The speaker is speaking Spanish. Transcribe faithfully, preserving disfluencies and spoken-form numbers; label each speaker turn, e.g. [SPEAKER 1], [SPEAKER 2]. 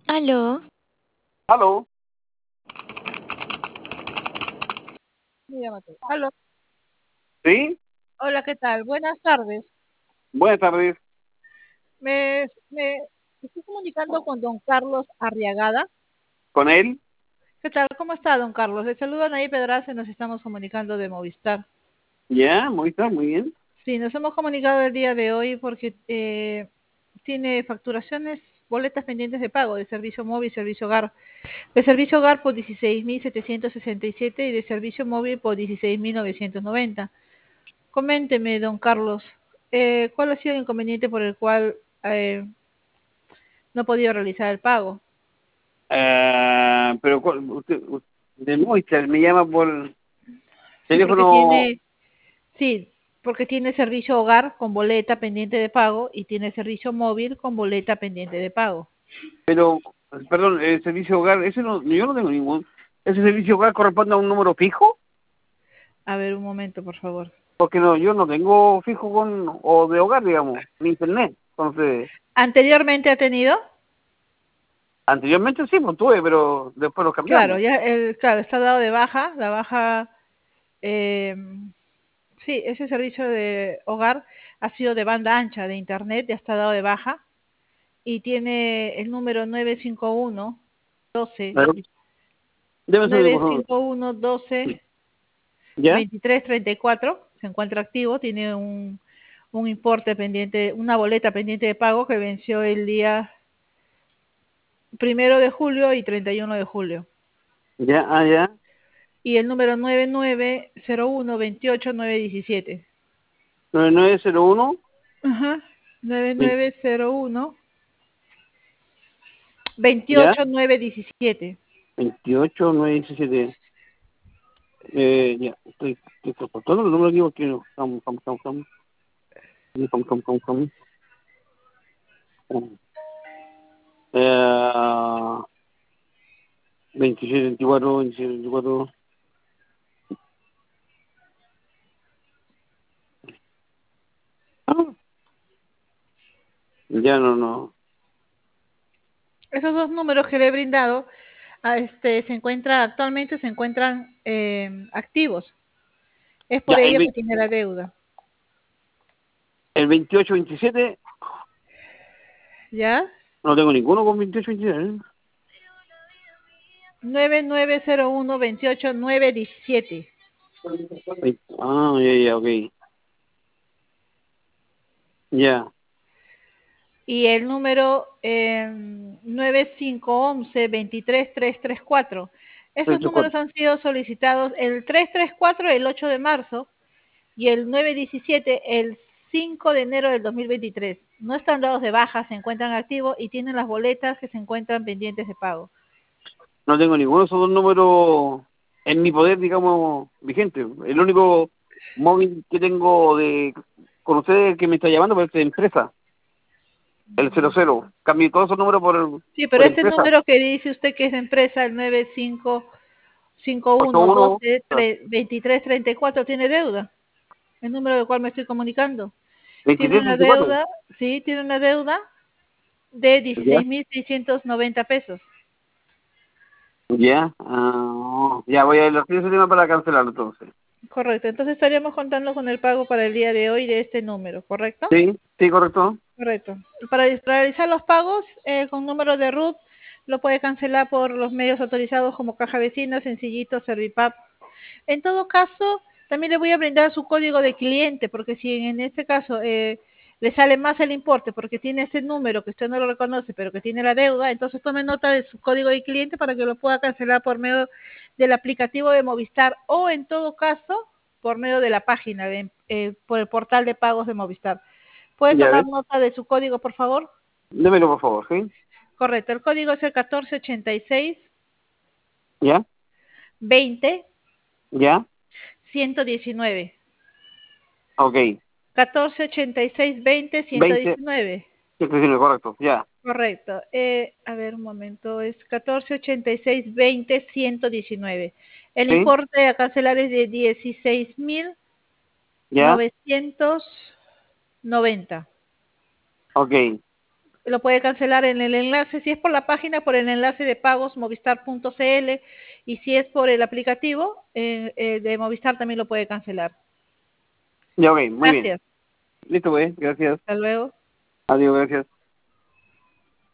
[SPEAKER 1] Aló.
[SPEAKER 2] Aló,
[SPEAKER 3] Llámate. Aló.
[SPEAKER 2] ¿sí?
[SPEAKER 3] Hola, ¿qué tal? Buenas tardes.
[SPEAKER 2] Buenas tardes.
[SPEAKER 3] Me, me estoy comunicando con don Carlos Arriagada.
[SPEAKER 2] ¿Con él?
[SPEAKER 3] ¿Qué tal? ¿Cómo está, don Carlos? Le saludan ahí Pedraza y nos estamos comunicando de Movistar.
[SPEAKER 2] Ya, muy está, muy bien.
[SPEAKER 3] Sí, nos hemos comunicado el día de hoy porque eh, tiene facturaciones, boletas pendientes de pago de servicio móvil y servicio hogar. De servicio hogar por dieciséis mil setecientos sesenta y siete y de servicio móvil por dieciséis mil novecientos noventa. Coménteme, don Carlos, eh, ¿cuál ha sido el inconveniente por el cual eh, no ha podido realizar el pago?
[SPEAKER 2] Eh, pero ¿cuál- usted, usted de Movistar me llama por
[SPEAKER 3] Sí, porque
[SPEAKER 2] teléfono,
[SPEAKER 3] tiene, sí, porque tiene servicio hogar con boleta pendiente de pago y tiene servicio móvil con boleta pendiente de pago.
[SPEAKER 2] pero, perdón, el servicio hogar, ese no, yo no tengo ningún. ¿Ese servicio hogar corresponde a un número fijo?
[SPEAKER 3] A ver, un momento, por favor.
[SPEAKER 2] Porque no, yo no tengo fijo con, o de hogar, digamos, ni internet. Entonces,
[SPEAKER 3] ¿Anteriormente ha tenido?
[SPEAKER 2] anteriormente sí, pues tuve, pero después los
[SPEAKER 3] Claro,
[SPEAKER 2] cambiamos.
[SPEAKER 3] ya, el, claro, está dado de baja, la baja, eh, sí, ese servicio de hogar ha sido de banda ancha de internet, ya está dado de baja y tiene el número nueve cinco uno doce
[SPEAKER 2] A ver, deme un segundo, por
[SPEAKER 3] nueve
[SPEAKER 2] favor.
[SPEAKER 3] cinco uno doce
[SPEAKER 2] ¿Ya?
[SPEAKER 3] veintitrés treinta y cuatro, se encuentra activo, tiene un, un importe pendiente, una boleta pendiente de pago que venció el día primero de julio y treinta y uno de julio.
[SPEAKER 2] ¿Ya? Ah, ya.
[SPEAKER 3] Y el número nueve nueve cero uno veintiocho nueve diecisiete.
[SPEAKER 2] nueve nueve cero uno.
[SPEAKER 3] Ajá, nueve nueve cero uno
[SPEAKER 2] ¿Ya?
[SPEAKER 3] veintiocho nueve diecisiete.
[SPEAKER 2] veintiocho, nueve, diecisiete. Eh, ya, estoy, estoy transportando el número aquí porque no. Come, come, come, come. Come, come, come, come. come. Eh, veintisiete, veinticuatro, veintisiete, veinticuatro. Ah, ya no, no.
[SPEAKER 3] Esos dos números que le he brindado a este, se encuentran, actualmente se encuentran eh, activos. Es
[SPEAKER 2] Ya,
[SPEAKER 3] por
[SPEAKER 2] el,
[SPEAKER 3] ello que
[SPEAKER 2] veinte
[SPEAKER 3] tiene la deuda.
[SPEAKER 2] el veintiocho, veintisiete,
[SPEAKER 3] ¿Ya?
[SPEAKER 2] no tengo ninguno con veintiocho, veintisiete.
[SPEAKER 3] nueve nueve cero uno veintiocho nueve diecisiete.
[SPEAKER 2] ¿Eh? Ah, ya, ya, ok. Ya,
[SPEAKER 3] Y el número eh, nueve cinco once veintitrés trescientos treinta y cuatro. Esos números
[SPEAKER 2] treinta y cuatro.
[SPEAKER 3] han sido solicitados el trescientos treinta y cuatro el ocho de marzo y el novecientos diecisiete el cinco de enero del dos mil veintitrés. No están dados de baja, se encuentran activos y tienen las boletas que se encuentran pendientes de pago.
[SPEAKER 2] No tengo ninguno de esos dos números en mi poder, digamos, vigente. El único móvil que tengo de con ustedes que me está llamando por esta empresa. El cero cero. Cambié todos esos números por,
[SPEAKER 3] Sí, pero
[SPEAKER 2] por
[SPEAKER 3] ese
[SPEAKER 2] empresa.
[SPEAKER 3] número que dice usted que es de empresa, el nueve cinco cinco uno
[SPEAKER 2] ocho uno.
[SPEAKER 3] doce veintitrés treinta y cuatro, ¿tiene deuda? El número del cual me estoy comunicando. Tiene
[SPEAKER 2] veintitrés
[SPEAKER 3] una
[SPEAKER 2] veinticuatro.
[SPEAKER 3] deuda, sí, tiene una deuda de
[SPEAKER 2] Ya.
[SPEAKER 3] dieciséis mil seiscientos noventa pesos.
[SPEAKER 2] Ya. Ah, ya voy a ir ese tema para cancelarlo entonces.
[SPEAKER 3] Correcto, entonces estaríamos contando con el pago para el día de hoy de este número, ¿correcto?
[SPEAKER 2] Sí, sí, correcto.
[SPEAKER 3] Correcto. Para realizar los pagos eh, con número de R U T, lo puede cancelar por los medios autorizados como Caja Vecina, Sencillito, Servipap. En todo caso, también le voy a brindar su código de cliente, porque si en este caso eh, le sale más el importe porque tiene ese número que usted no lo reconoce, pero que tiene la deuda, entonces tome nota de su código de cliente para que lo pueda cancelar por medio del aplicativo de Movistar o en todo caso por medio de la página, de, eh, por el portal de pagos de Movistar. ¿Puede
[SPEAKER 2] Ya
[SPEAKER 3] tomar
[SPEAKER 2] ves.
[SPEAKER 3] nota de su código, por favor?
[SPEAKER 2] Démelo, por favor, ¿sí?
[SPEAKER 3] Correcto, el código es el catorce ochenta y seis
[SPEAKER 2] Ya,
[SPEAKER 3] veinte
[SPEAKER 2] ya,
[SPEAKER 3] ciento diecinueve.
[SPEAKER 2] ok.
[SPEAKER 3] catorce ochenta y seis veinte ciento
[SPEAKER 2] veinte,
[SPEAKER 3] diecinueve.
[SPEAKER 2] sí, sí, sí, correcto, ya.
[SPEAKER 3] Correcto. Eh, a ver, un momento, es catorce ochenta y seis veinte ciento diecinueve. El
[SPEAKER 2] Sí,
[SPEAKER 3] importe a cancelar es de dieciséis mil
[SPEAKER 2] ya,
[SPEAKER 3] novecientos noventa.
[SPEAKER 2] ok.
[SPEAKER 3] lo puede cancelar en el enlace, si es por la página, por el enlace de pagos movistar punto cl, y si es por el aplicativo eh, eh, de Movistar también lo puede cancelar.
[SPEAKER 2] Ya, ok, muy
[SPEAKER 3] Gracias.
[SPEAKER 2] bien. Listo, pues, gracias.
[SPEAKER 3] Hasta luego.
[SPEAKER 2] Adiós, gracias.